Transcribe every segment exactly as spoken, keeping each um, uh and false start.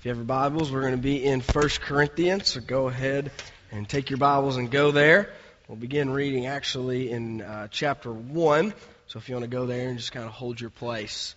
If you have your Bibles, we're going to be in First Corinthians, so go ahead and take your Bibles and go there. We'll begin reading actually in uh, chapter one, so if you want to go there and just kind of hold your place.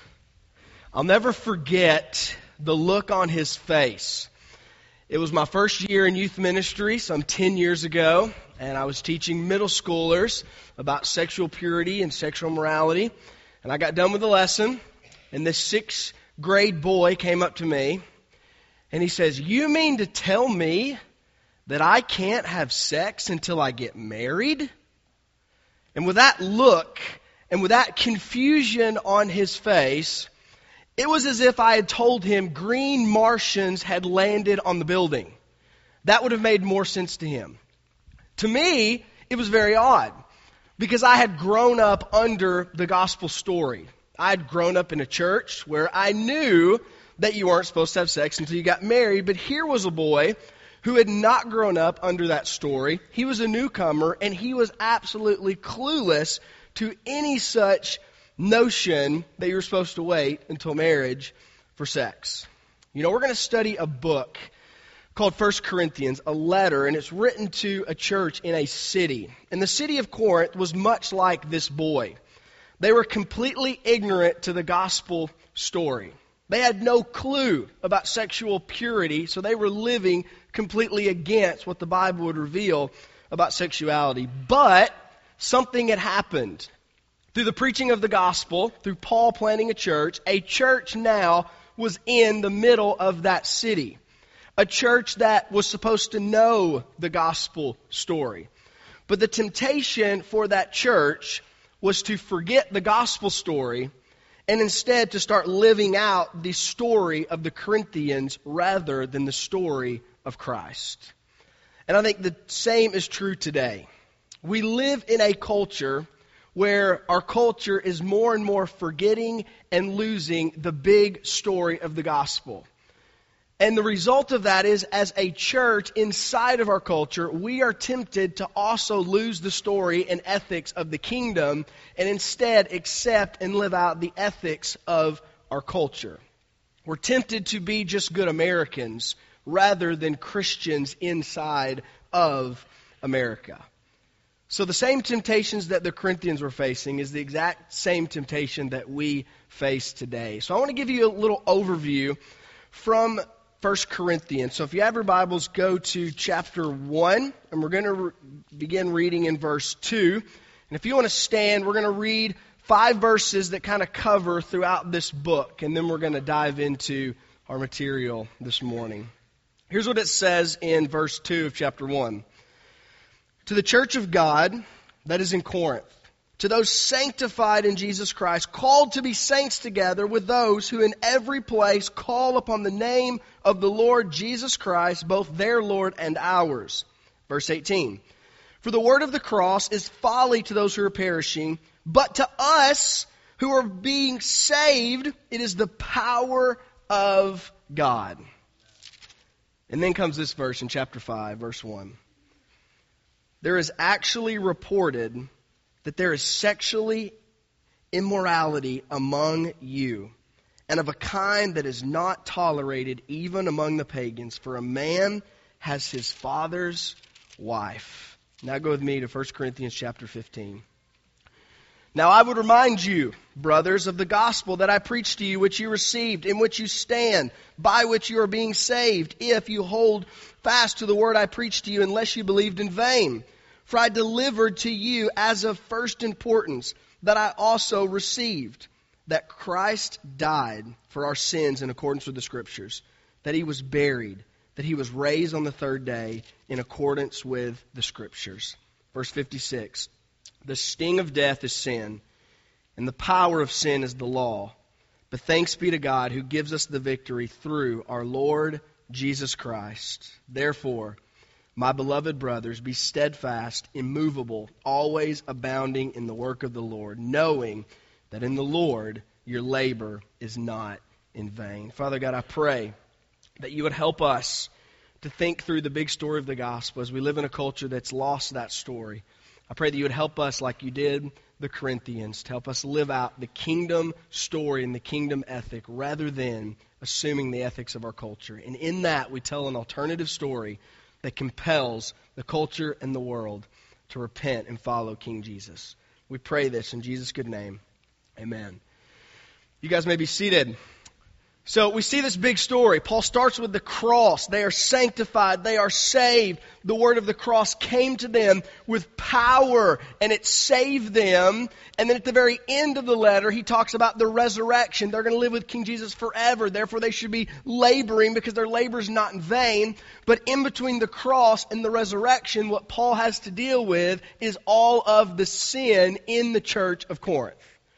I'll never forget the look on his face. It was my first year in youth ministry, some ten years ago, and I was teaching middle schoolers about sexual purity and sexual morality. And I got done with the lesson, and this sixth grade boy came up to me, and he says, "You mean to tell me that I can't have sex until I get married?" And with that look, and with that confusion on his face, it was as if I had told him green Martians had landed on the building. That would have made more sense to him. To me, it was very odd, because I had grown up under the gospel story. I had grown up in a church where I knew that you weren't supposed to have sex until you got married, but here was a boy who had not grown up under that story. He was a newcomer, and he was absolutely clueless to any such notion that you were supposed to wait until marriage for sex. You know, we're going to study a book called First Corinthians, a letter, and it's written to a church in a city. And the city of Corinth was much like this boy. They were completely ignorant to the gospel story. They had no clue about sexual purity, so they were living completely against what the Bible would reveal about sexuality. But something had happened. Through the preaching of the gospel, through Paul planting a church, a church now was in the middle of that city. A church that was supposed to know the gospel story. But the temptation for that church was to forget the gospel story and instead to start living out the story of the Corinthians rather than the story of Christ. And I think the same is true today. We live in a culture where our culture is more and more forgetting and losing the big story of the gospel. And the result of that is, as a church inside of our culture, we are tempted to also lose the story and ethics of the kingdom and instead accept and live out the ethics of our culture. We're tempted to be just good Americans rather than Christians inside of America. So the same temptations that the Corinthians were facing is the exact same temptation that we face today. So I want to give you a little overview from First Corinthians. So if you have your Bibles, go to chapter one, and we're going to re- begin reading in verse two. And if you want to stand, we're going to read five verses that kind of cover throughout this book, and then we're going to dive into our material this morning. Here's what it says in verse two of chapter one. "To the church of God that is in Corinth, to those sanctified in Jesus Christ, called to be saints together with those who in every place call upon the name of the Lord Jesus Christ, both their Lord and ours." Verse eighteen. "For the word of the cross is folly to those who are perishing, but to us who are being saved, it is the power of God." And then comes this verse in chapter five, verse one. "There is actually reported that there is sexually immorality among you, and of a kind that is not tolerated even among the pagans, for a man has his father's wife." Now go with me to First Corinthians chapter fifteen. "Now I would remind you, brothers, of the gospel that I preached to you, which you received, in which you stand, by which you are being saved, if you hold fast to the word I preached to you, unless you believed in vain. For I delivered to you as of first importance that I also received, that Christ died for our sins in accordance with the Scriptures, that He was buried, that He was raised on the third day in accordance with the Scriptures." Verse fifty-six, "The sting of death is sin, and the power of sin is the law. But thanks be to God who gives us the victory through our Lord Jesus Christ. Therefore, my beloved brothers, be steadfast, immovable, always abounding in the work of the Lord, knowing that in the Lord your labor is not in vain." Father God, I pray that you would help us to think through the big story of the gospel as we live in a culture that's lost that story. I pray that you would help us like you did the Corinthians, to help us live out the kingdom story and the kingdom ethic rather than assuming the ethics of our culture. And in that, we tell an alternative story that compels the culture and the world to repent and follow King Jesus. We pray this in Jesus' good name. Amen. You guys may be seated. So we see this big story. Paul starts with the cross. They are sanctified. They are saved. The word of the cross came to them with power, and it saved them. And then at the very end of the letter, he talks about the resurrection. They're going to live with King Jesus forever. Therefore, they should be laboring because their labor is not in vain. But in between the cross and the resurrection, what Paul has to deal with is all of the sin in the church of Corinth.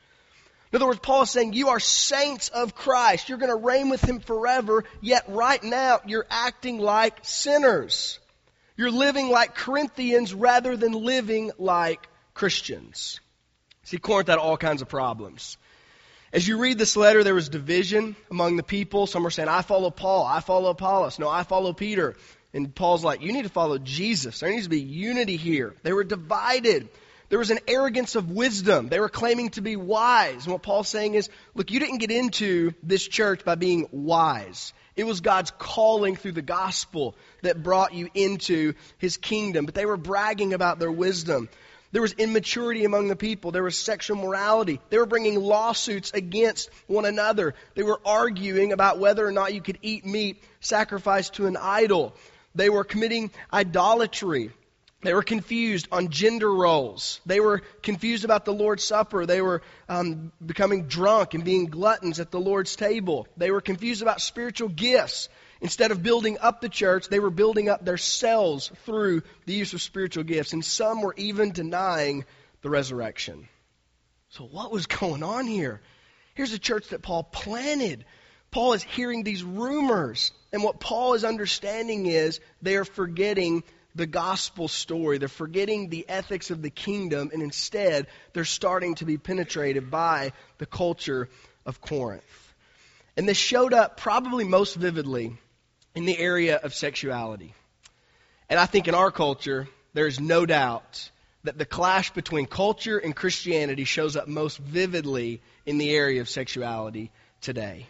In other words, Paul is saying, you are saints of Christ. You're going to reign with Him forever, yet right now you're acting like sinners. You're living like Corinthians rather than living like Christians. See, Corinth had all kinds of problems. As you read this letter, there was division among the people. Some were saying, I follow Paul, I follow Apollos, no, I follow Peter. And Paul's like, you need to follow Jesus. There needs to be unity here. They were divided. There was an arrogance of wisdom. They were claiming to be wise. And what Paul's saying is, look, you didn't get into this church by being wise. It was God's calling through the gospel that brought you into His kingdom. But they were bragging about their wisdom. There was immaturity among the people. There was sexual morality. They were bringing lawsuits against one another. They were arguing about whether or not you could eat meat sacrificed to an idol. They were committing idolatry. They were confused on gender roles. They were confused about the Lord's Supper. They were um, becoming drunk and being gluttons at the Lord's table. They were confused about spiritual gifts. Instead of building up the church, they were building up themselves through the use of spiritual gifts. And some were even denying the resurrection. So what was going on here? Here's a church that Paul planted. Paul is hearing these rumors. And what Paul is understanding is they are forgetting the gospel story. They're forgetting the ethics of the kingdom, and instead they're starting to be penetrated by the culture of Corinth. And this showed up probably most vividly in the area of sexuality. And I think in our culture, there's no doubt that the clash between culture and Christianity shows up most vividly in the area of sexuality today.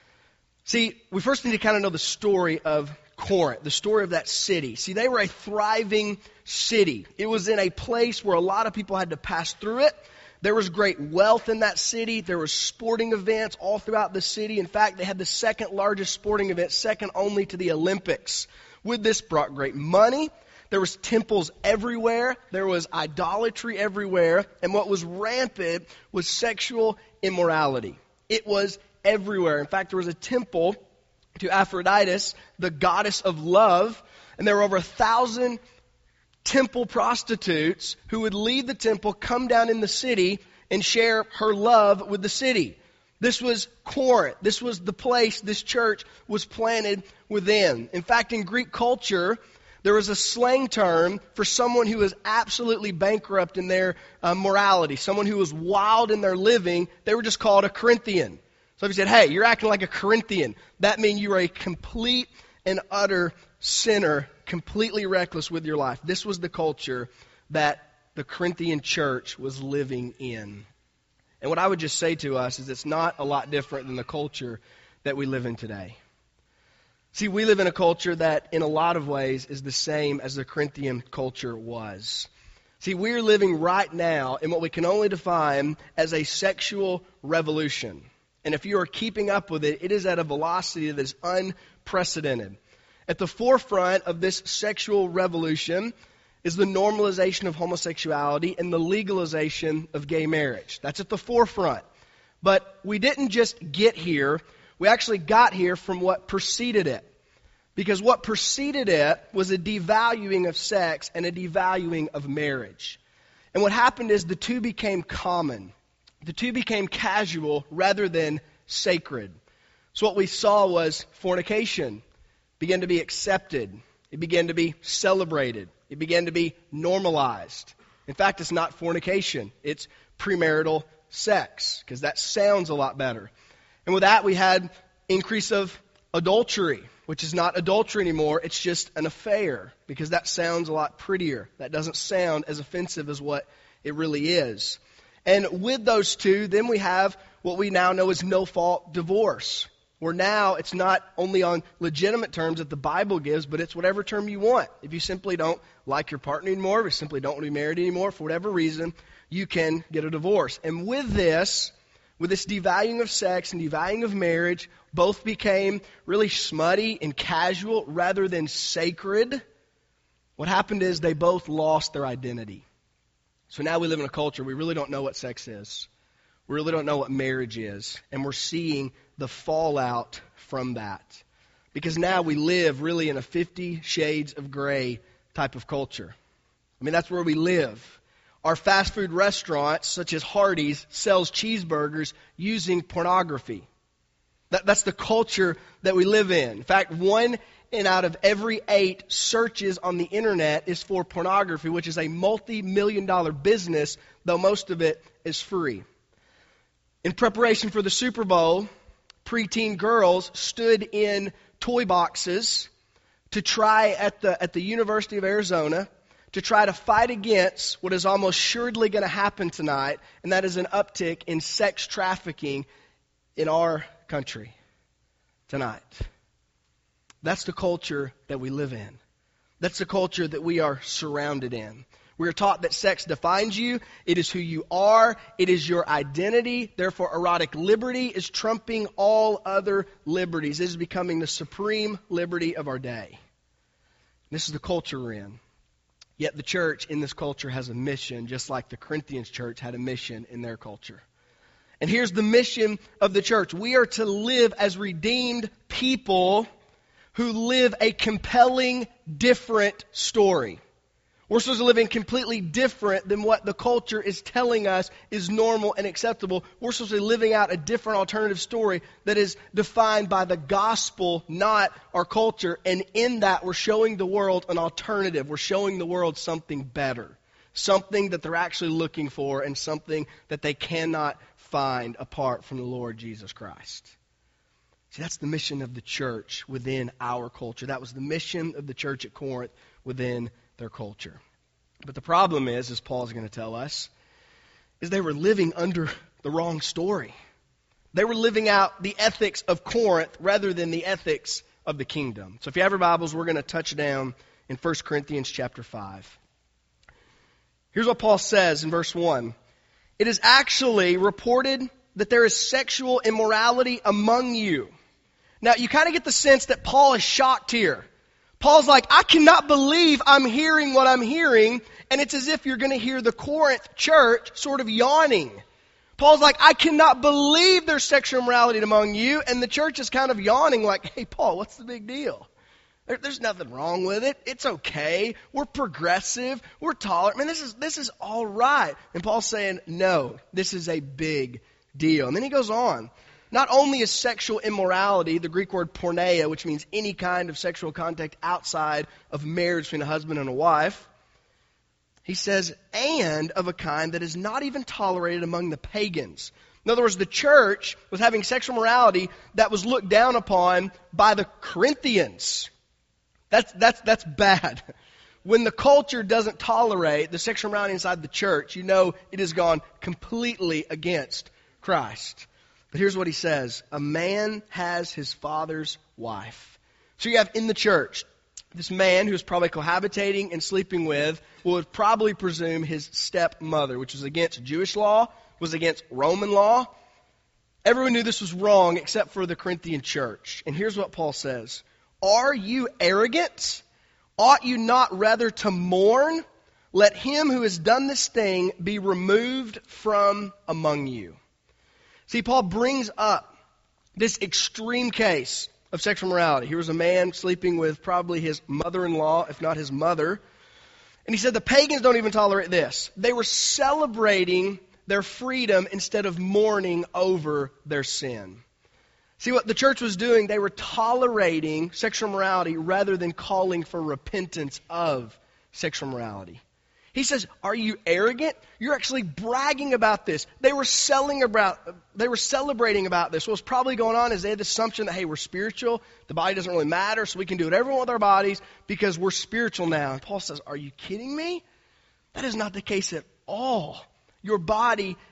See, we first need to kind of know the story of Corinth, the story of that city. See, they were a thriving city. It was in a place where a lot of people had to pass through it. There was great wealth in that city. There were sporting events all throughout the city. In fact, they had the second largest sporting event, second only to the Olympics. With this brought great money. There was temples everywhere. There was idolatry everywhere. And what was rampant was sexual immorality. It was everywhere. In fact, there was a temple to Aphrodite, the goddess of love, and there were over a thousand temple prostitutes who would leave the temple, come down in the city, and share her love with the city. This was Corinth. This was the place this church was planted within. In fact, in Greek culture, there was a slang term for someone who was absolutely bankrupt in their uh, morality, someone who was wild in their living. They were just called a Corinthian. So if you said, hey, you're acting like a Corinthian, that means you are a complete and utter sinner, completely reckless with your life. This was the culture that the Corinthian church was living in. And what I would just say to us is it's not a lot different than the culture that we live in today. See, we live in a culture that in a lot of ways is the same as the Corinthian culture was. See, we're living right now in what we can only define as a sexual revolution. And if you are keeping up with it, it is at a velocity that is unprecedented. At the forefront of this sexual revolution is the normalization of homosexuality and the legalization of gay marriage. That's at the forefront. But we didn't just get here. We actually got here from what preceded it. Because what preceded it was a devaluing of sex and a devaluing of marriage. And what happened is the two became common. The two became casual rather than sacred. So what we saw was fornication began to be accepted. It began to be celebrated. It began to be normalized. In fact, it's not fornication. It's premarital sex, because that sounds a lot better. And with that, we had increase of adultery, which is not adultery anymore. It's just an affair, because that sounds a lot prettier. That doesn't sound as offensive as what it really is. And with those two, then we have what we now know as no-fault divorce, where now it's not only on legitimate terms that the Bible gives, but it's whatever term you want. If you simply don't like your partner anymore, if you simply don't want to be married anymore, for whatever reason, you can get a divorce. And with this, with this devaluing of sex and devaluing of marriage, both became really smutty and casual rather than sacred. What happened is they both lost their identity. So now we live in a culture, we really don't know what sex is. We really don't know what marriage is. And we're seeing the fallout from that. Because now we live really in a Fifty Shades of Grey type of culture. I mean, that's where we live. Our fast food restaurants, such as Hardee's, sells cheeseburgers using pornography. That, that's the culture that we live in. In fact, one in out of every eight searches on the internet is for pornography, which is a multi-million dollar business, though most of it is free. In preparation for the Super Bowl, preteen girls stood in toy boxes to try at the at the University of Arizona to try to fight against what is almost surely going to happen tonight, and that is an uptick in sex trafficking in our country tonight. That's the culture that we live in. That's the culture that we are surrounded in. We are taught that sex defines you. It is who you are. It is your identity. Therefore, erotic liberty is trumping all other liberties. It is becoming the supreme liberty of our day. This is the culture we're in. Yet the church in this culture has a mission, just like the Corinthians church had a mission in their culture. And here's the mission of the church. We are to live as redeemed people who live a compelling, different story. We're supposed to live in completely different than what the culture is telling us is normal and acceptable. We're supposed to be living out a different alternative story that is defined by the gospel, not our culture. And in that, we're showing the world an alternative. We're showing the world something better, something that they're actually looking for, and something that they cannot find apart from the Lord Jesus Christ. See, that's the mission of the church within our culture. That was the mission of the church at Corinth within their culture. But the problem is, as Paul's going to tell us, is they were living under the wrong story. They were living out the ethics of Corinth rather than the ethics of the kingdom. So if you have your Bibles, we're going to touch down in First Corinthians chapter five. Here's what Paul says in verse one. It is actually reported that there is sexual immorality among you. Now, you kind of get the sense that Paul is shocked here. Paul's like, I cannot believe I'm hearing what I'm hearing. And it's as if you're going to hear the Corinth church sort of yawning. Paul's like, I cannot believe there's sexual immorality among you. And the church is kind of yawning like, hey, Paul, what's the big deal? There, there's nothing wrong with it. It's okay. We're progressive. We're tolerant. Man, this is, this is all right. And Paul's saying, no, this is a big deal. And then he goes on. Not only is sexual immorality, the Greek word porneia, which means any kind of sexual contact outside of marriage between a husband and a wife, he says, and of a kind that is not even tolerated among the pagans. In other words, the church was having sexual morality that was looked down upon by the Corinthians. That's, that's, that's bad. When the culture doesn't tolerate the sexual morality inside the church, you know it has gone completely against Christ. But here's what he says. A man has his father's wife. So you have in the church, this man who's probably cohabitating and sleeping with would probably presume his stepmother, which was against Jewish law, was against Roman law. Everyone knew this was wrong except for the Corinthian church. And here's what Paul says. Are you arrogant? Ought you not rather to mourn? Let him who has done this thing be removed from among you. See, Paul brings up this extreme case of sexual morality. Here was a man sleeping with probably his mother-in-law, if not his mother. And he said the pagans don't even tolerate this. They were celebrating their freedom instead of mourning over their sin. See, what the church was doing, they were tolerating sexual morality rather than calling for repentance of sexual morality. He says, are you arrogant? You're actually bragging about this. They were selling about, they were celebrating about this. What's probably going on is they had the assumption that, hey, we're spiritual. The body doesn't really matter, so we can do whatever we want with our bodies because we're spiritual now. And Paul says, are you kidding me? That is not the case at all. Your body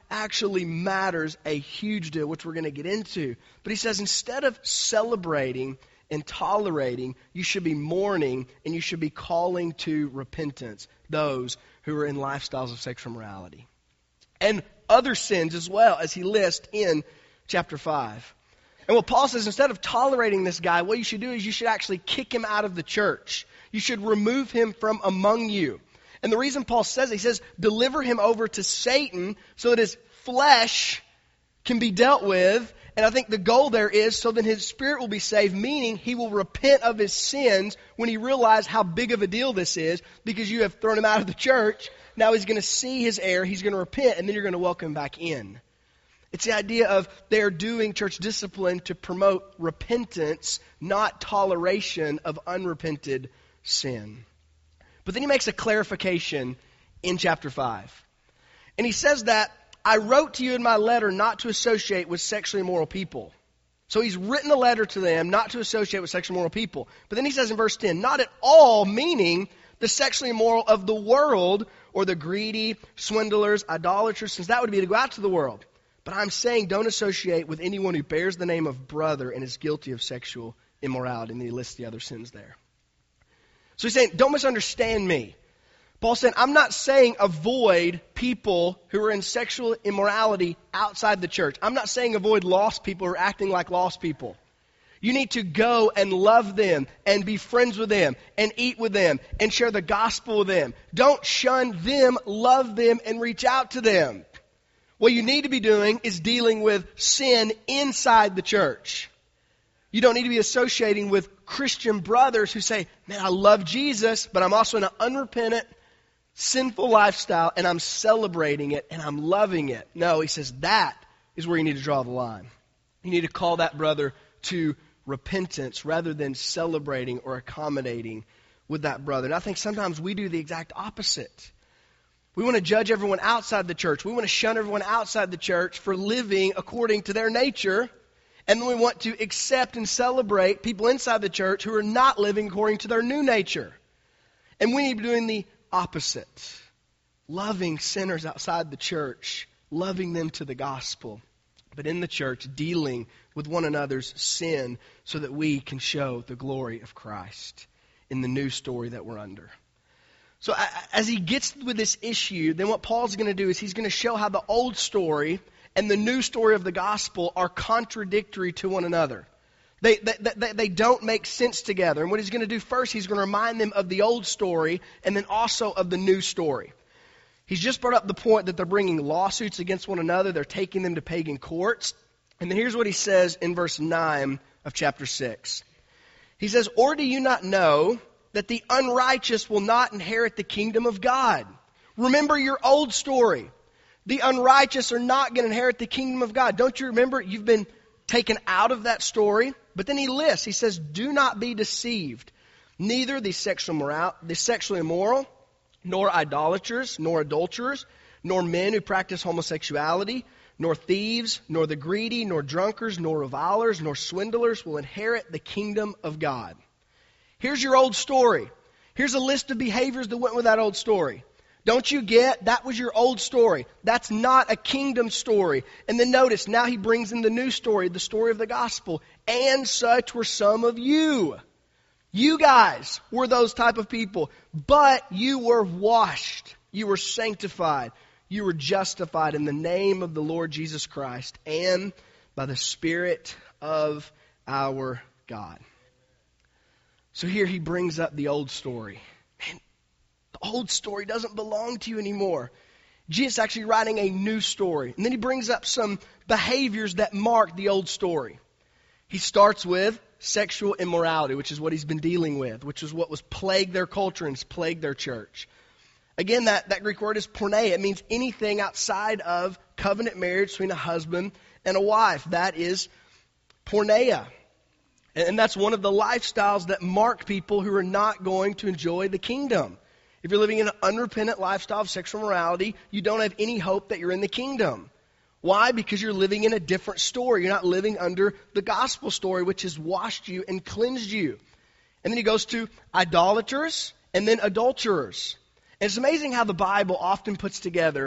actually matters a huge deal, which we're going to get into. But he says instead of celebrating and tolerating, you should be mourning and you should be calling to repentance those who are in lifestyles of sexual immorality. And other sins as well, as he lists in chapter five. And what Paul says, instead of tolerating this guy, what you should do is you should actually kick him out of the church. You should remove him from among you. And the reason Paul says it, he says, deliver him over to Satan so that his flesh can be dealt with. And I think the goal there is so that his spirit will be saved, meaning he will repent of his sins when he realizes how big of a deal this is because you have thrown him out of the church. Now he's going to see his error, he's going to repent, and then you're going to welcome him back in. It's the idea of they're doing church discipline to promote repentance, not toleration of unrepented sin. But then he makes a clarification in chapter five. And he says that, I wrote to you in my letter not to associate with sexually immoral people. So he's written a letter to them not to associate with sexually immoral people. But then he says in verse ten, not at all meaning the sexually immoral of the world or the greedy, swindlers, idolaters, since that would be to go out to the world. But I'm saying don't associate with anyone who bears the name of brother and is guilty of sexual immorality. And then he lists the other sins there. So he's saying, don't misunderstand me. Paul's saying, I'm not saying avoid people who are in sexual immorality outside the church. I'm not saying avoid lost people who are acting like lost people. You need to go and love them and be friends with them and eat with them and share the gospel with them. Don't shun them, love them, and reach out to them. What you need to be doing is dealing with sin inside the church. You don't need to be associating with Christian brothers who say, man, I love Jesus, but I'm also in an unrepentant, sinful lifestyle, and I'm celebrating it, and I'm loving it. No, he says that is where you need to draw the line. You need to call that brother to repentance rather than celebrating or accommodating with that brother. And I think sometimes we do the exact opposite. We want to judge everyone outside the church. We want to shun everyone outside the church for living according to their nature. And then we want to accept and celebrate people inside the church who are not living according to their new nature. And we need to be doing the opposite. Loving sinners outside the church, loving them to the gospel, but in the church dealing with one another's sin so that we can show the glory of Christ in the new story that we're under. So as he gets with this issue, then what Paul's going to do is he's going to show how the old story and the new story of the gospel are contradictory to one another. They, they, they, they don't make sense together. And what he's going to do first, he's going to remind them of the old story and then also of the new story. He's just brought up the point that they're bringing lawsuits against one another. They're taking them to pagan courts. And then here's what he says in verse nine of chapter six. He says, or do you not know that the unrighteous will not inherit the kingdom of God? Remember your old story. The unrighteous are not going to inherit the kingdom of God. Don't you remember? You've been taken out of that story. But then he lists, he says, do not be deceived. Neither the sexual moral, the sexually immoral, nor idolaters, nor adulterers, nor men who practice homosexuality, nor thieves, nor the greedy, nor drunkards, nor revilers, nor swindlers will inherit the kingdom of God. Here's your old story. Here's a list of behaviors that went with that old story. Don't you get? That was your old story. That's not a kingdom story. And then notice, now he brings in the new story, the story of the gospel. And such were some of you. You guys were those type of people. But you were washed. You were sanctified. You were justified in the name of the Lord Jesus Christ and by the Spirit of our God. So here he brings up the old story. Man, the old story doesn't belong to you anymore. Jesus is actually writing a new story. And then he brings up some behaviors that mark the old story. He starts with sexual immorality, which is what he's been dealing with, which is what was plagued their culture and has plagued their church. Again, that, that Greek word is porneia. It means anything outside of covenant marriage between a husband and a wife. That is porneia. And that's one of the lifestyles that mark people who are not going to enjoy the kingdom. If you're living in an unrepentant lifestyle of sexual morality, you don't have any hope that you're in the kingdom. Why? Because you're living in a different story. You're not living under the gospel story, which has washed you and cleansed you. And then he goes to idolaters and then adulterers. And it's amazing how the Bible often puts together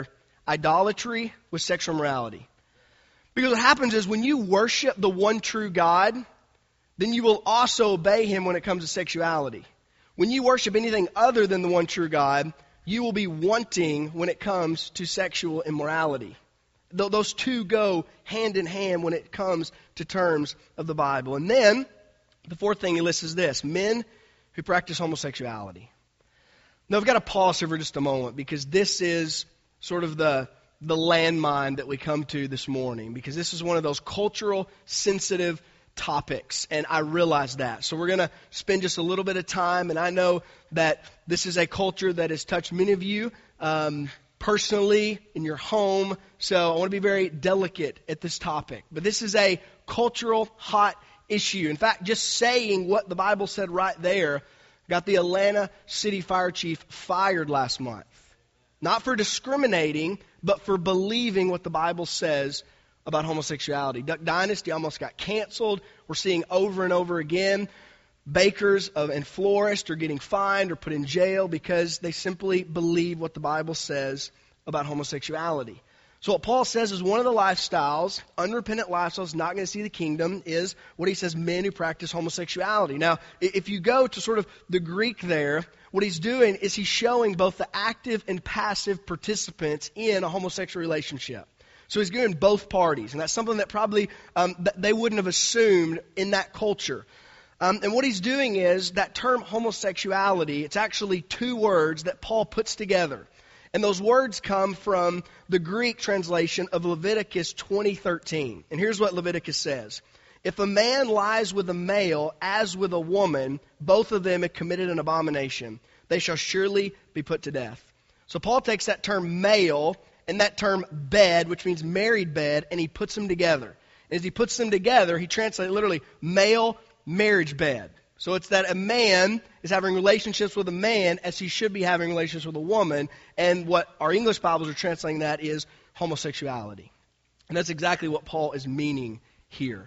idolatry with sexual immorality. Because what happens is when you worship the one true God, then you will also obey Him when it comes to sexuality. When you worship anything other than the one true God, you will be wanting when it comes to sexual immorality. Th- those two go hand in hand when it comes to terms of the Bible. And then, the fourth thing he lists is this: men who practice homosexuality. Now, I've got to pause here for just a moment because this is sort of the, the landmine that we come to this morning, because this is one of those cultural sensitive topics, and I realize that. So we're going to spend just a little bit of time, and I know that this is a culture that has touched many of you um, personally in your home, so I want to be very delicate at this topic. But this is a cultural hot issue. In fact, just saying what the Bible said right there got the Atlanta City Fire Chief fired last month. Not for discriminating, but for believing what the Bible says about homosexuality. Duck Dynasty almost got canceled. We're seeing over and over again bakers of, and florists are getting fined or put in jail because they simply believe what the Bible says about homosexuality. So what Paul says is one of the lifestyles, unrepentant lifestyles, not going to see the kingdom, is what he says, men who practice homosexuality. Now, if you go to sort of the Greek there, what he's doing is he's showing both the active and passive participants in a homosexual relationship. So he's doing both parties, and that's something that probably um, th- they wouldn't have assumed in that culture. Um, and what he's doing is that term homosexuality, it's actually two words that Paul puts together. And those words come from the Greek translation of Leviticus twenty thirteen. And here's what Leviticus says: if a man lies with a male as with a woman, both of them have committed an abomination. They shall surely be put to death. So Paul takes that term male and that term bed, which means married bed, and he puts them together. And as he puts them together, he translates literally male marriage bed. So it's that a man is having relationships with a man as he should be having relationships with a woman. And what our English Bibles are translating that is homosexuality. And that's exactly what Paul is meaning here.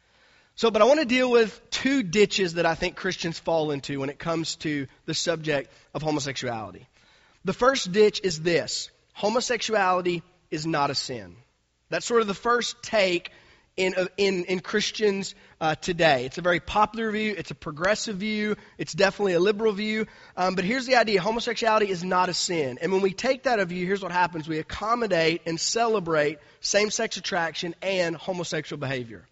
So, but I want to deal with two ditches that I think Christians fall into when it comes to the subject of homosexuality. The first ditch is this: homosexuality is not a sin. That's sort of the first take in in, in Christians uh, today. It's a very popular view. It's a progressive view. It's definitely a liberal view. Um, but here's the idea: homosexuality is not a sin. And when we take that view, here's what happens: we accommodate and celebrate same-sex attraction and homosexual behavior.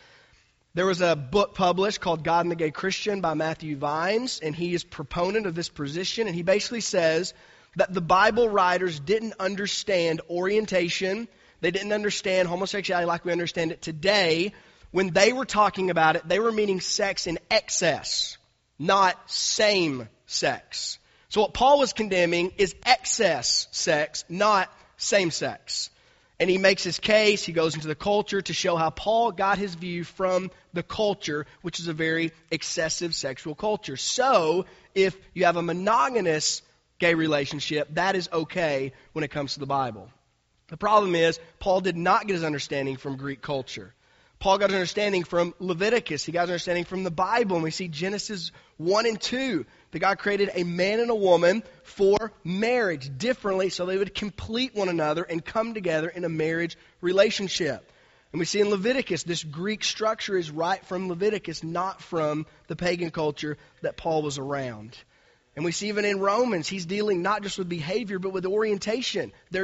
There was a book published called God and the Gay Christian by Matthew Vines, and he is proponent of this position, and he basically says that the Bible writers didn't understand orientation. They didn't understand homosexuality like we understand it today. When they were talking about it, they were meaning sex in excess, not same sex. So what Paul was condemning is excess sex, not same sex. And he makes his case, he goes into the culture to show how Paul got his view from the culture, which is a very excessive sexual culture. So, if you have a monogamous gay relationship, that is okay when it comes to the Bible. The problem is, Paul did not get his understanding from Greek culture. Paul got his understanding from Leviticus. He got his understanding from the Bible. And we see Genesis one and two. That God created a man and a woman for marriage differently so they would complete one another and come together in a marriage relationship. And we see in Leviticus, this Greek structure is right from Leviticus, not from the pagan culture that Paul was around. And we see even in Romans, he's dealing not just with behavior, but with orientation. Their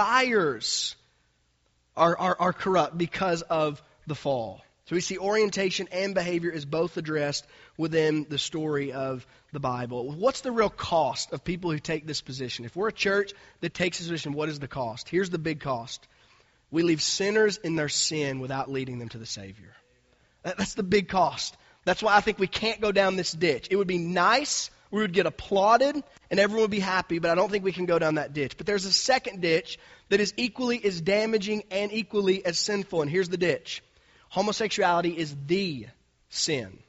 desires are, are, are corrupt because of the fall. So we see orientation and behavior is both addressed within the story of the Bible. What's the real cost of people who take this position? If we're a church that takes this position, what is the cost? Here's the big cost. We leave sinners in their sin without leading them to the Savior. That's the big cost. That's why I think we can't go down this ditch. It would be nice, we would get applauded, and everyone would be happy, but I don't think we can go down that ditch. But there's a second ditch that is equally as damaging and equally as sinful, and here's the ditch. Homosexuality is the sin.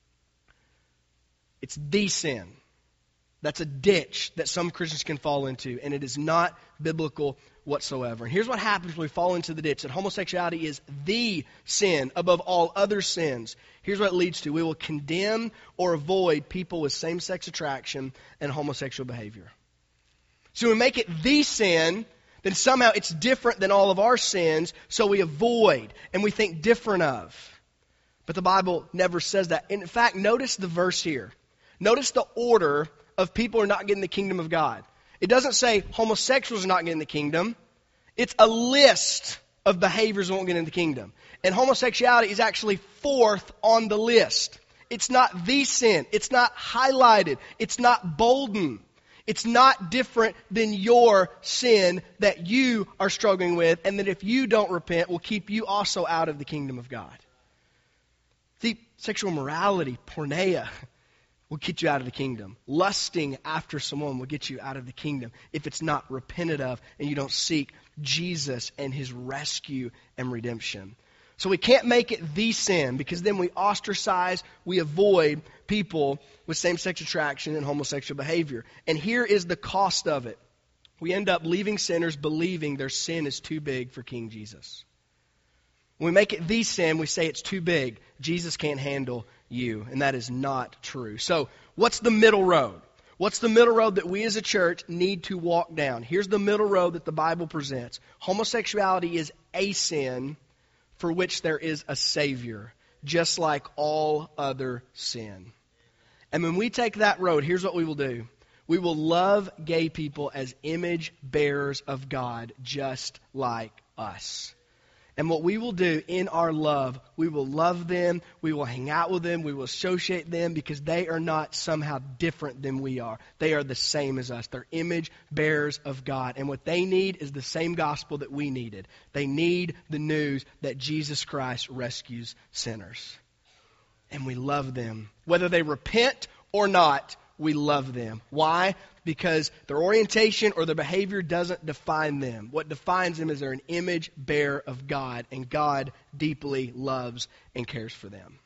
It's the sin. That's a ditch that some Christians can fall into, and it is not biblical whatsoever. And here's what happens when we fall into the ditch, that homosexuality is the sin above all other sins. Here's what it leads to. We will condemn or avoid people with same-sex attraction and homosexual behavior. So we make it the sin, then somehow it's different than all of our sins, so we avoid and we think different of. But the Bible never says that. In fact, notice the verse here. Notice the order of people who are not getting the kingdom of God. It doesn't say homosexuals are not getting the kingdom. It's a list of behaviors that won't get in the kingdom. And homosexuality is actually fourth on the list. It's not the sin. It's not highlighted. It's not boldened. It's not different than your sin that you are struggling with, and that if you don't repent will keep you also out of the kingdom of God. See, sexual morality, porneia, will get you out of the kingdom. Lusting after someone will get you out of the kingdom if it's not repented of and you don't seek Jesus and His rescue and redemption. So we can't make it the sin, because then we ostracize, we avoid people with same-sex attraction and homosexual behavior. And here is the cost of it. We end up leaving sinners believing their sin is too big for King Jesus. When we make it the sin, we say it's too big. Jesus can't handle you, and that is not true. So what's the middle road? What's the middle road that we as a church need to walk down? Here's the middle road that the Bible presents. Homosexuality is a sin for which there is a Savior, just like all other sin. And when we take that road, here's what we will do. We will love gay people as image bearers of God, just like us. And what we will do in our love, we will love them, we will hang out with them, we will associate them, because they are not somehow different than we are. They are the same as us. They're image bearers of God. And what they need is the same gospel that we needed. They need the news that Jesus Christ rescues sinners. And we love them. Whether they repent or not, we love them. Why? Because their orientation or their behavior doesn't define them. What defines them is they're an image bearer of God, and God deeply loves and cares for them.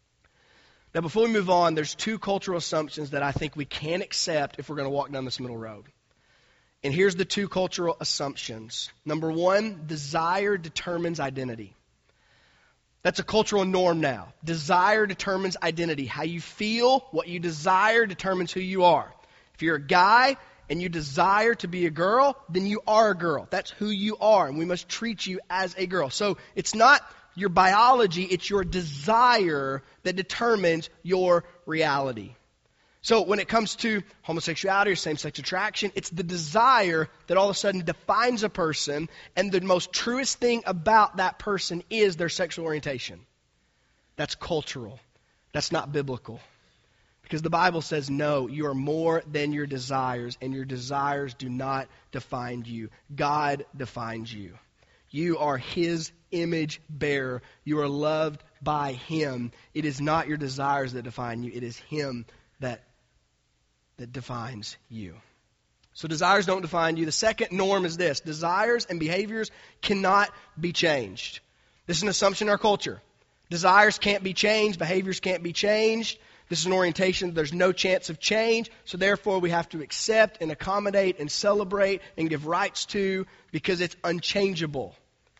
Now, before we move on, there's two cultural assumptions that I think we can accept if we're going to walk down this middle road. And here's the two cultural assumptions. Number one, desire determines identity. That's a cultural norm now. Desire determines identity. How you feel, what you desire determines who you are. If you're a guy and you desire to be a girl, then you are a girl. That's who you are, and we must treat you as a girl. So it's not your biology, it's your desire that determines your reality. So when it comes to homosexuality or same-sex attraction, it's the desire that all of a sudden defines a person, and the most truest thing about that person is their sexual orientation. That's cultural. That's not biblical. Because the Bible says, no, you are more than your desires, and your desires do not define you. God defines you. You are His image bearer. You are loved by Him. It is not your desires that define you. It is Him that, that defines you. So desires don't define you. The second norm is this. Desires and behaviors cannot be changed. This is an assumption in our culture. Desires can't be changed. Behaviors can't be changed. This is an orientation. There's no chance of change. So therefore, we have to accept and accommodate and celebrate and give rights to, because it's unchangeable.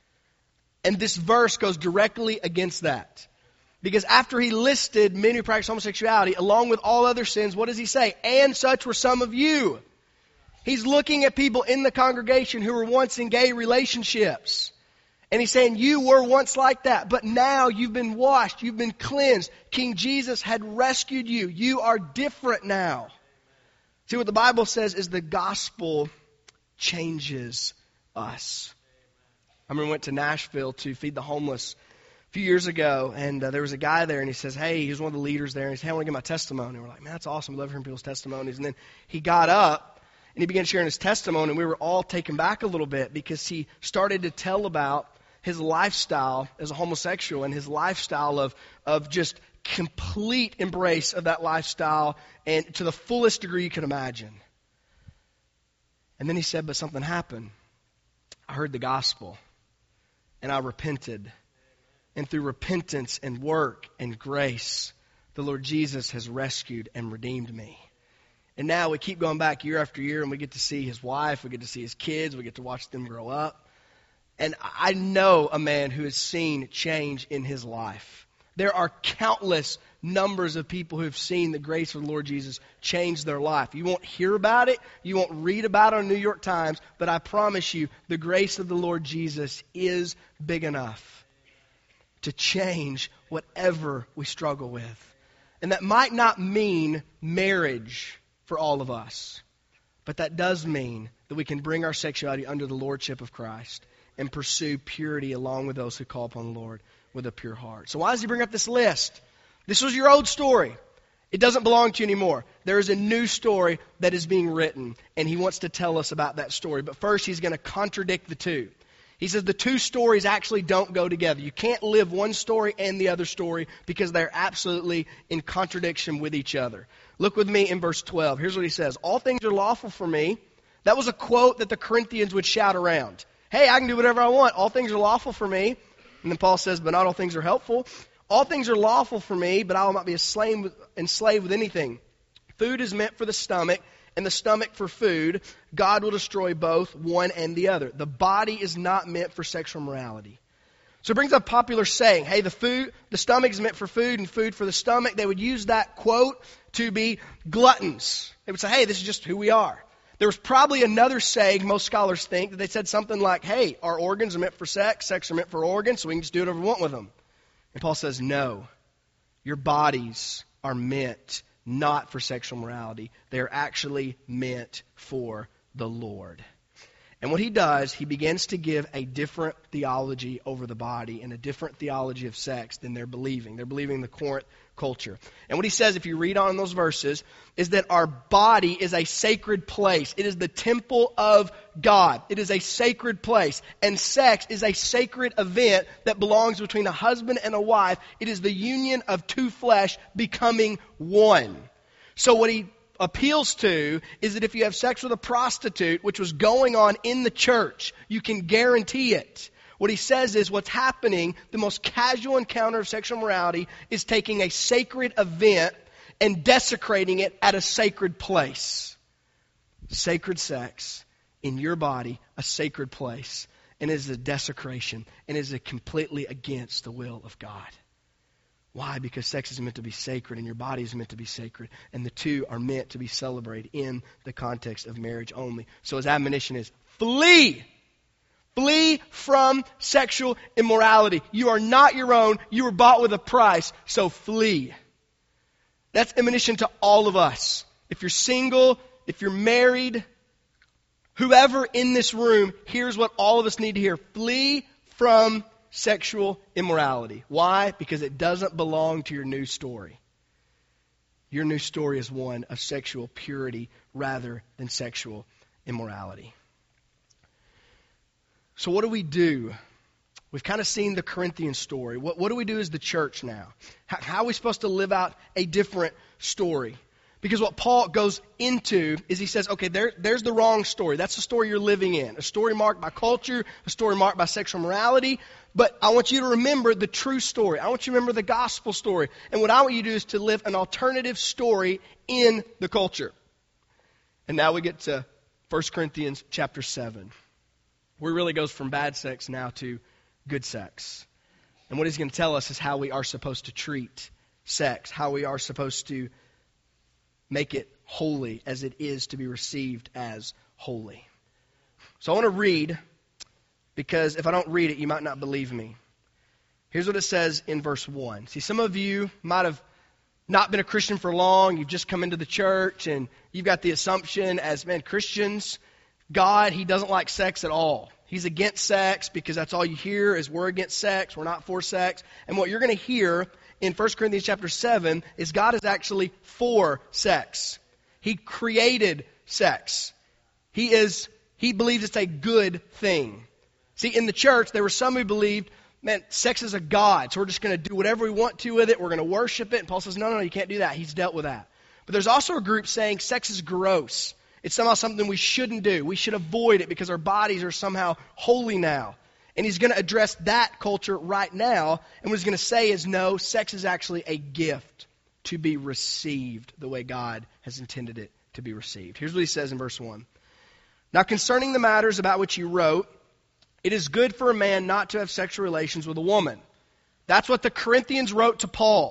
And this verse goes directly against that. Because after he listed men who practice homosexuality, along with all other sins, what does he say? And such were some of you. He's looking at people in the congregation who were once in gay relationships. And he's saying, you were once like that, but now you've been washed, you've been cleansed. King Jesus had rescued you. You are different now. See, what the Bible says is the gospel changes us. I remember I went to Nashville to feed the homeless a few years ago, and uh, there was a guy there, and he says, hey, he was one of the leaders there, and he said, hey, I want to give my testimony. And we're like, man, that's awesome. We love hearing people's testimonies. And then he got up, and he began sharing his testimony, and we were all taken back a little bit, because he started to tell about his lifestyle as a homosexual, and his lifestyle of, of just complete embrace of that lifestyle, and to the fullest degree you could imagine. And then he said, but something happened. I heard the gospel, and I repented. And through repentance and work and grace, the Lord Jesus has rescued and redeemed me. And now we keep going back year after year, and we get to see his wife, we get to see his kids, we get to watch them grow up. And I know a man who has seen change in his life. There are countless numbers of people who have seen the grace of the Lord Jesus change their life. You won't hear about it, you won't read about it on New York Times, but I promise you, the grace of the Lord Jesus is big enough to change whatever we struggle with. And that might not mean marriage for all of us, but that does mean that we can bring our sexuality under the lordship of Christ and pursue purity along with those who call upon the Lord with a pure heart. So why does he bring up this list? This was your old story. It doesn't belong to you anymore. There is a new story that is being written, and he wants to tell us about that story. But first, he's going to contradict the two. He says the two stories actually don't go together. You can't live one story and the other story because they're absolutely in contradiction with each other. Look with me in verse twelve. Here's what he says. All things are lawful for me. That was a quote that the Corinthians would shout around. Hey, I can do whatever I want. All things are lawful for me. And then Paul says, but not all things are helpful. All things are lawful for me, but I will not be enslaved with anything. Food is meant for the stomach, and the stomach for food. God will destroy both, one and the other. The body is not meant for sexual morality. So it brings up a popular saying, hey, the food, the stomach is meant for food and food for the stomach. They would use that quote to be gluttons. They would say, hey, this is just who we are. There was probably another saying, most scholars think, that they said something like, hey, our organs are meant for sex, sex are meant for organs, so we can just do whatever we want with them. And Paul says, no, your bodies are meant not for sexual morality. They are actually meant for the Lord. And what he does, he begins to give a different theology over the body and a different theology of sex than they're believing. They're believing the Corinth culture. And what he says, if you read on in those verses, is that our body is a sacred place. It is the temple of God. It is a sacred place. And sex is a sacred event that belongs between a husband and a wife. It is the union of two flesh becoming one. So what he appeals to is that if you have sex with a prostitute, which was going on in the church, you can guarantee it. What he says is what's happening, the most casual encounter of sexual morality is taking a sacred event and desecrating it at a sacred place. Sacred sex in your body, a sacred place, and it is a desecration and is completely against the will of God. Why? Because sex is meant to be sacred and your body is meant to be sacred. And the two are meant to be celebrated in the context of marriage only. So his admonition is, flee! Flee from sexual immorality. You are not your own. You were bought with a price. So flee. That's admonition to all of us. If you're single, if you're married, whoever in this room, here's what all of us need to hear. Flee from sexual immorality. Why? Because it doesn't belong to your new story. Your new story is one of sexual purity rather than sexual immorality. So what do we do? We've kind of seen the Corinthian story. What, what do we do as the church now? How, how are we supposed to live out a different story? Because what Paul goes into is he says, okay, there, there's the wrong story. That's the story you're living in. A story marked by culture, a story marked by sexual morality. But I want you to remember the true story. I want you to remember the gospel story. And what I want you to do is to live an alternative story in the culture. And now we get to First Corinthians chapter seven, where it really goes from bad sex now to good sex. And what he's going to tell us is how we are supposed to treat sex, how we are supposed to make it holy as it is to be received as holy. So I want to read, because if I don't read it, you might not believe me. Here's what it says in verse one. See, some of you might have not been a Christian for long. You've just come into the church, and you've got the assumption as, man, Christians, God, He doesn't like sex at all. He's against sex because that's all you hear is we're against sex, we're not for sex. And what you're going to hear in First Corinthians chapter seven is God is actually for sex. He created sex. He is, He believes it's a good thing. See, in the church, there were some who believed, man, sex is a god, so we're just going to do whatever we want to with it. We're going to worship it. And Paul says, no, no, no, you can't do that. He's dealt with that. But there's also a group saying sex is gross. It's somehow something we shouldn't do. We should avoid it because our bodies are somehow holy now. And he's going to address that culture right now. And what he's going to say is, no, sex is actually a gift to be received the way God has intended it to be received. Here's what he says in verse one. Now concerning the matters about which you wrote, it is good for a man not to have sexual relations with a woman. That's what the Corinthians wrote to Paul.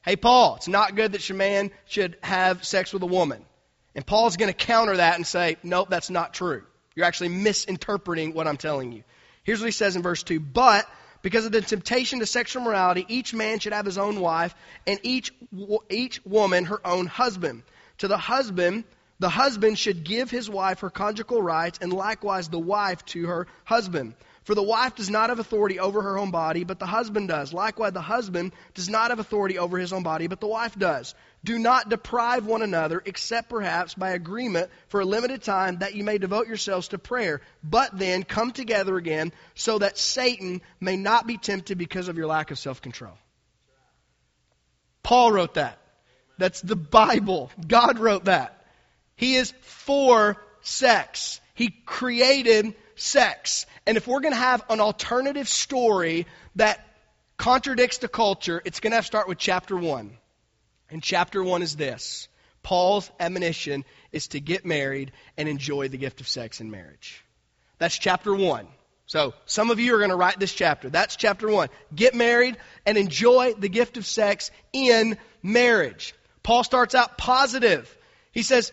Hey, Paul, it's not good that your man should have sex with a woman. And Paul's going to counter that and say, nope, that's not true. You're actually misinterpreting what I'm telling you. Here's what he says in verse two. But because of the temptation to sexual immorality, each man should have his own wife, and each each woman her own husband. To the husband, the husband should give his wife her conjugal rights, and likewise the wife to her husband. For the wife does not have authority over her own body, but the husband does. Likewise, the husband does not have authority over his own body, but the wife does. Do not deprive one another, except perhaps by agreement for a limited time, that you may devote yourselves to prayer. But then come together again, so that Satan may not be tempted because of your lack of self-control. Paul wrote that. That's the Bible. God wrote that. He is for sex. He created sex. And if we're going to have an alternative story that contradicts the culture, it's going to have to start with chapter one. And chapter one is this. Paul's admonition is to get married and enjoy the gift of sex in marriage. That's chapter one. So some of you are going to write this chapter. That's chapter one. Get married and enjoy the gift of sex in marriage. Paul starts out positive. He says,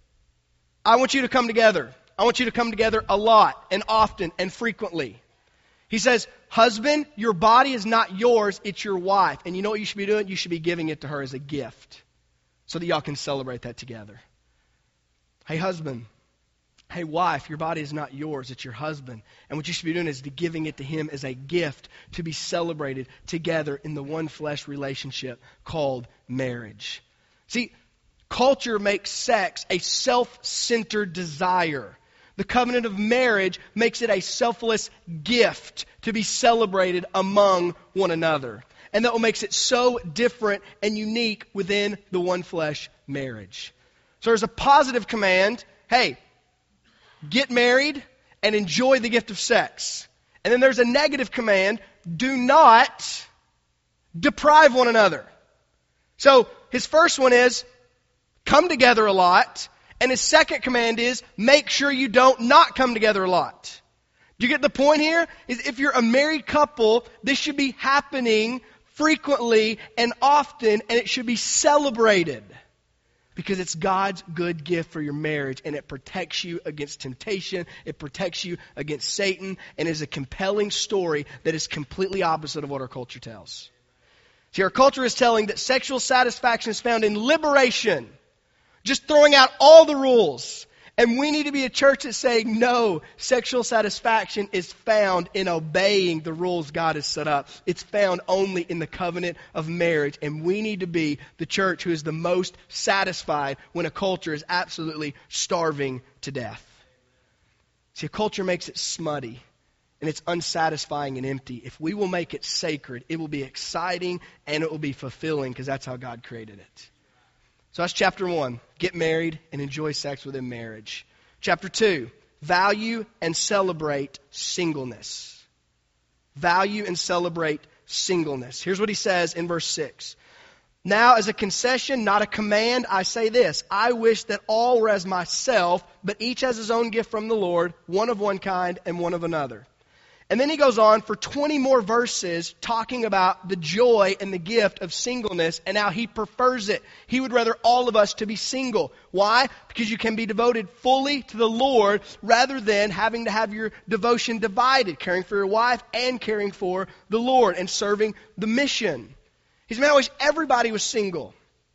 I want you to come together. I want you to come together a lot and often and frequently. He says, husband, your body is not yours, it's your wife. And you know what you should be doing? You should be giving it to her as a gift so that y'all can celebrate that together. Hey, husband. Hey, wife, your body is not yours, it's your husband. And what you should be doing is to giving it to him as a gift to be celebrated together in the one flesh relationship called marriage. See, culture makes sex a self-centered desire. The covenant of marriage makes it a selfless gift to be celebrated among one another. And that what makes it so different and unique within the one flesh marriage. So there's a positive command, hey, get married and enjoy the gift of sex. And then there's a negative command, do not deprive one another. So his first one is, come together a lot. And his second command is, make sure you don't not come together a lot. Do you get the point here? Is if you're a married couple, this should be happening frequently and often, and it should be celebrated. Because it's God's good gift for your marriage, and it protects you against temptation, it protects you against Satan, and is a compelling story that is completely opposite of what our culture tells. See, our culture is telling that sexual satisfaction is found in liberation. Just throwing out all the rules. And we need to be a church that's saying, no, sexual satisfaction is found in obeying the rules God has set up. It's found only in the covenant of marriage. And we need to be the church who is the most satisfied when a culture is absolutely starving to death. See, a culture makes it smutty. And it's unsatisfying and empty. If we will make it sacred, it will be exciting and it will be fulfilling because that's how God created it. So that's chapter one. Get married and enjoy sex within marriage. Chapter two. Value and celebrate singleness. Value and celebrate singleness. Here's what he says in verse six. Now, as a concession, not a command, I say this. I wish that all were as myself, but each has his own gift from the Lord, one of one kind and one of another. And then he goes on for twenty more verses talking about the joy and the gift of singleness and how he prefers it. He would rather all of us to be single. Why? Because you can be devoted fully to the Lord rather than having to have your devotion divided, caring for your wife and caring for the Lord and serving the mission. He's man, I wish everybody was single.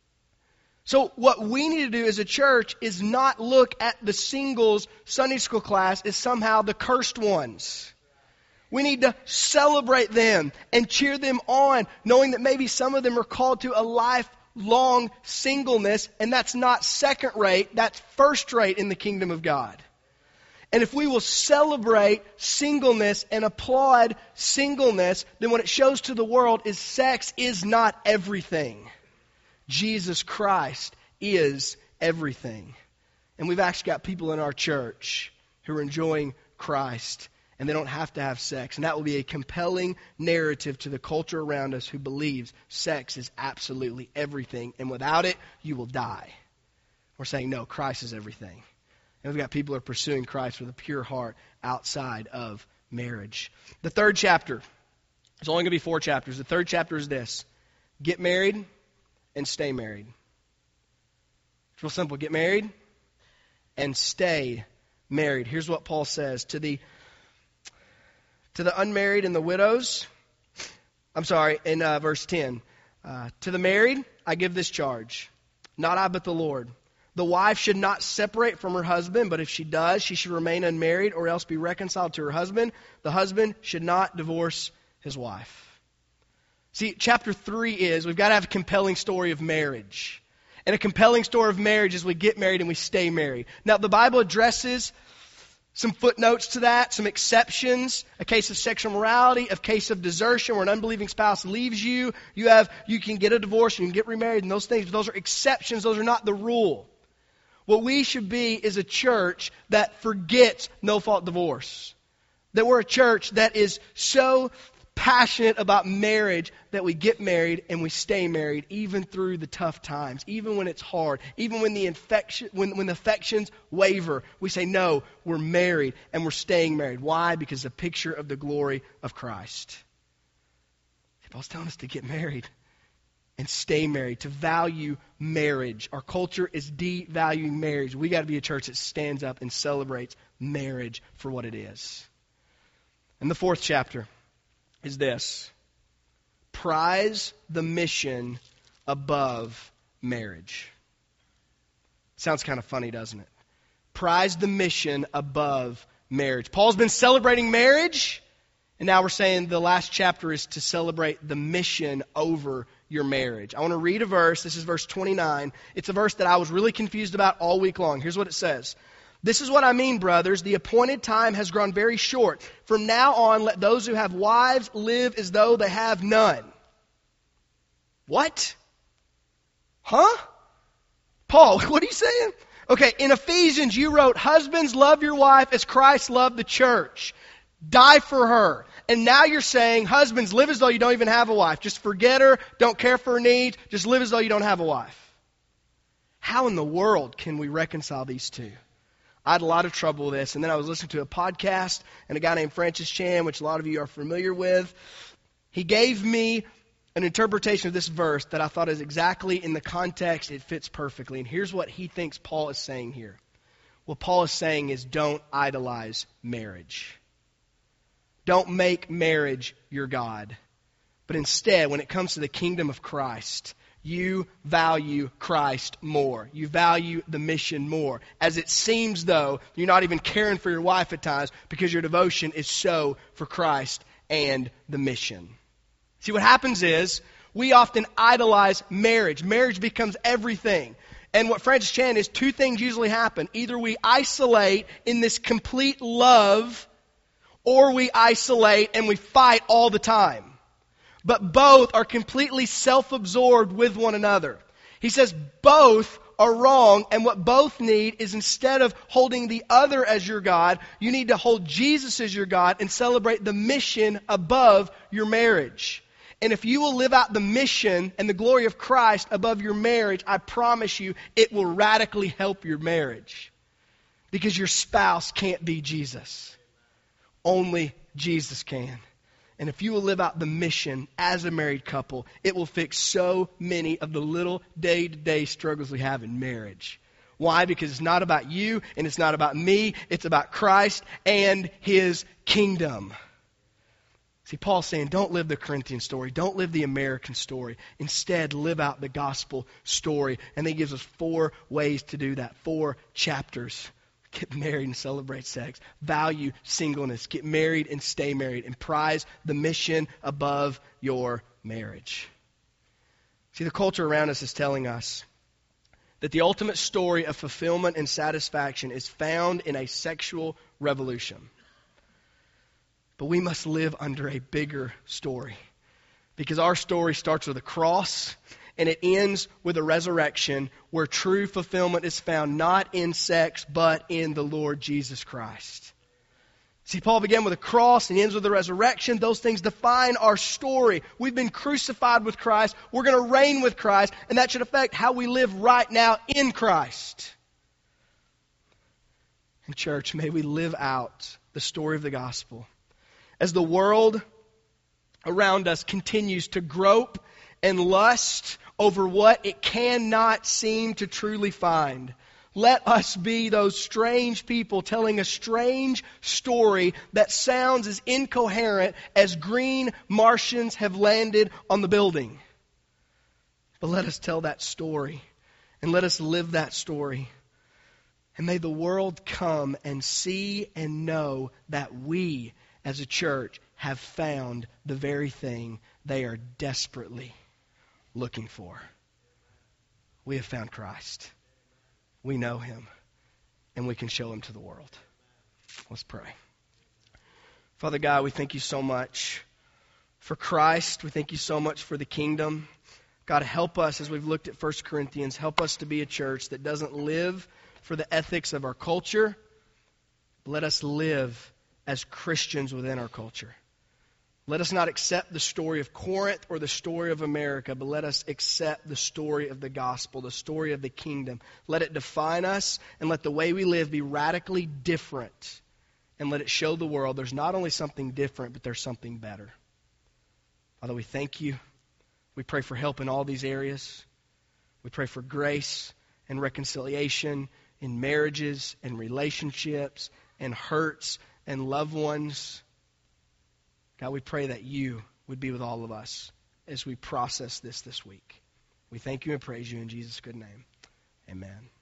So what we need to do as a church is not look at the singles Sunday school class as somehow the cursed ones. We need to celebrate them and cheer them on, knowing that maybe some of them are called to a lifelong singleness, and that's not second rate, that's first rate in the kingdom of God. And if we will celebrate singleness and applaud singleness, then what it shows to the world is sex is not everything. Jesus Christ is everything. And we've actually got people in our church who are enjoying Christ. And they don't have to have sex. And that will be a compelling narrative to the culture around us who believes sex is absolutely everything. And without it, you will die. We're saying, no, Christ is everything. And we've got people who are pursuing Christ with a pure heart outside of marriage. The third chapter, there's only going to be four chapters. The third chapter is this. Get married and stay married. It's real simple. Get married and stay married. Here's what Paul says to the to the unmarried and the widows. I'm sorry, in uh, verse ten. Uh, to the married, I give this charge. Not I, but the Lord. The wife should not separate from her husband, but if she does, she should remain unmarried or else be reconciled to her husband. The husband should not divorce his wife. See, chapter three is we've got to have a compelling story of marriage. And a compelling story of marriage is we get married and we stay married. Now, the Bible addresses some footnotes to that, some exceptions, a case of sexual morality, a case of desertion where an unbelieving spouse leaves you. You have, you can get a divorce, you can get remarried, and those things, but those are exceptions, those are not the rule. What we should be is a church that forgets no-fault divorce. That we're a church that is so passionate about marriage that we get married and we stay married even through the tough times, even when it's hard, even when the infection, when, when the affections waver. We say, no, we're married and we're staying married. Why? Because it's a picture of the glory of Christ. Paul's telling us to get married and stay married, to value marriage. Our culture is devaluing marriage. We got to be a church that stands up and celebrates marriage for what it is. And the fourth chapter is this: prize the mission above marriage. Sounds kind of funny, doesn't it? Prize the mission above marriage. Paul's been celebrating marriage, and now we're saying the last chapter is to celebrate the mission over your marriage. I want to read a verse. This is verse twenty-nine. It's a verse that I was really confused about all week long. Here's what it says. This is what I mean, brothers. The appointed time has grown very short. From now on, let those who have wives live as though they have none. What? Huh? Paul, what are you saying? Okay, in Ephesians, you wrote, husbands, love your wife as Christ loved the church. Die for her. And now you're saying, husbands, live as though you don't even have a wife. Just forget her. Don't care for her needs. Just live as though you don't have a wife. How in the world can we reconcile these two? I had a lot of trouble with this, and then I was listening to a podcast, and a guy named Francis Chan, which a lot of you are familiar with, he gave me an interpretation of this verse that I thought is exactly in the context, it fits perfectly. And here's what he thinks Paul is saying here. What Paul is saying is, don't idolize marriage. Don't make marriage your God. But instead, when it comes to the kingdom of Christ, you value Christ more. You value the mission more. As it seems, though, you're not even caring for your wife at times because your devotion is so for Christ and the mission. See, what happens is we often idolize marriage. Marriage becomes everything. And what Francis Chan is, two things usually happen. Either we isolate in this complete love, or we isolate and we fight all the time. But both are completely self-absorbed with one another. He says both are wrong, and what both need is, instead of holding the other as your God, you need to hold Jesus as your God and celebrate the mission above your marriage. And if you will live out the mission and the glory of Christ above your marriage, I promise you it will radically help your marriage. Because your spouse can't be Jesus. Only Jesus can. And if you will live out the mission as a married couple, it will fix so many of the little day-to-day struggles we have in marriage. Why? Because it's not about you and it's not about me. It's about Christ and His kingdom. See, Paul's saying, don't live the Corinthian story. Don't live the American story. Instead, live out the gospel story. And he gives us four ways to do that. Four chapters. Get married and celebrate sex. Value singleness. Get married and stay married. And prize the mission above your marriage. See, the culture around us is telling us that the ultimate story of fulfillment and satisfaction is found in a sexual revolution. But we must live under a bigger story. Because our story starts with a cross and it ends with a resurrection where true fulfillment is found not in sex but in the Lord Jesus Christ. See, Paul began with a cross and ends with a resurrection. Those things define our story. We've been crucified with Christ. We're going to reign with Christ. And that should affect how we live right now in Christ. And church, may we live out the story of the gospel. As the world around us continues to grope and lust over what it cannot seem to truly find. Let us be those strange people telling a strange story that sounds as incoherent as green Martians have landed on the building. But let us tell that story, and let us live that story. And may the world come and see and know that we, as a church, have found the very thing they are desperately looking for. We have found Christ. We know Him, and we can show Him to the world. Let's pray. Father God, we thank You so much for Christ. We thank You so much for the kingdom. God, help us as we've looked at First Corinthians. Help us to be a church that doesn't live for the ethics of our culture. Let us live as Christians within our culture. Let us not accept the story of Corinth or the story of America, but let us accept the story of the gospel, the story of the kingdom. Let it define us, and let the way we live be radically different. And let it show the world there's not only something different, but there's something better. Father, we thank You. We pray for help in all these areas. We pray for grace and reconciliation in marriages and relationships and hurts and loved ones. God, we pray that You would be with all of us as we process this this week. We thank You and praise You in Jesus' good name. Amen.